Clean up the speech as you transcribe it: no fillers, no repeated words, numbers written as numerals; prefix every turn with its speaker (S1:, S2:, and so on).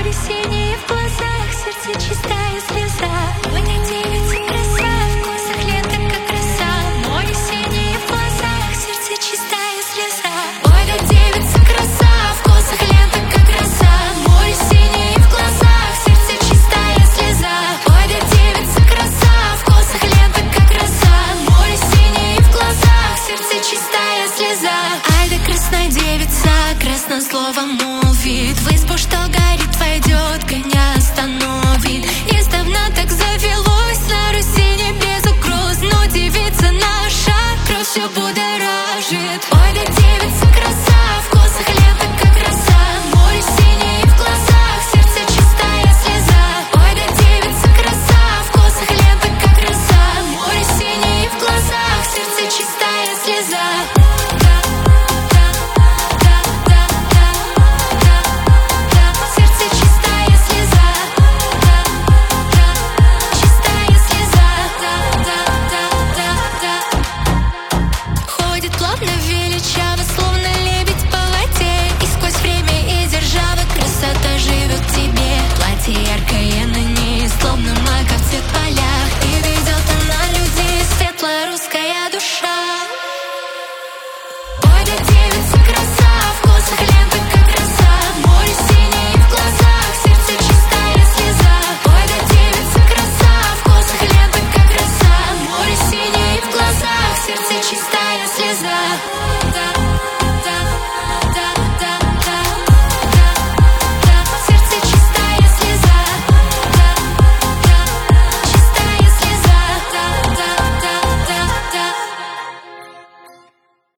S1: Море синее в глазах, сердце чистая слеза. Ой, да девица краса, в косах лента как роса. Море синее в глазах, сердце чистая слеза. Ой, да девица краса, в косах лента как роса. Море синее в глазах, сердце чистая слеза. Ой, да девица краса, в косах лента как роса. Море синее в глазах, сердце чистая слеза. Ай да красная девица, красное слово молвит. В избу, что горит, войдет, коня остановит. Издавна так завелось на Руси не без угроз. Но девица наша кровь все будоражит. Ой, да девица краса,